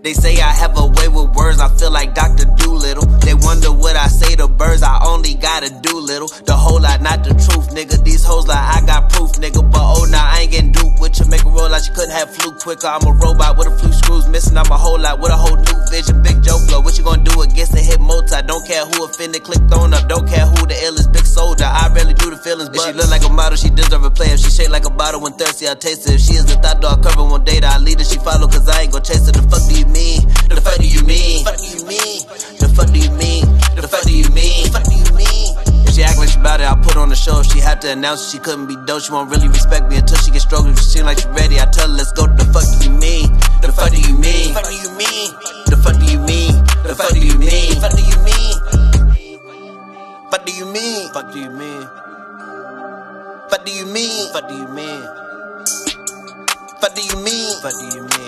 They say I have a way with words, I feel like Dr. Doolittle. They wonder what I say to birds, I only gotta do little. The whole lot, not the truth, nigga. These hoes like I got proof, nigga. But oh, nah, I ain't getting duped with you. Make a roll like you couldn't have flew quicker. I'm a robot with a few screws missing. I'm a whole lot with a whole new vision. Big Joe flow, what you gonna do against the hit multi? Don't care who offended, click thrown up. Don't care who the illest, big soldier. I rarely do the feelings, but if she look like a model, she deserve a play. If she shake like a bottle when thirsty, I taste it. If she is the thought dog cover one date, I lead her, she follow, cause I ain't gon' chase her. The fuck do you mean? The fuck do you mean? The fuck do you mean? The fuck do you mean? The fuck do you mean? The fuck do you mean? If she act like she bout it, I'll put on the show. If she had to announce she couldn't be dope, she won't really respect me until she get stroked. If she seem like she ready, I tell her let's go. The fuck do you mean? The fuck do you mean? The fuck do you mean? The fuck do you mean? The fuck do you mean? The fuck do you mean? Fuck do you mean? Fuck do you mean? Fuck do you mean? Fuck do you mean? Fuck do you mean? Fuck do you mean?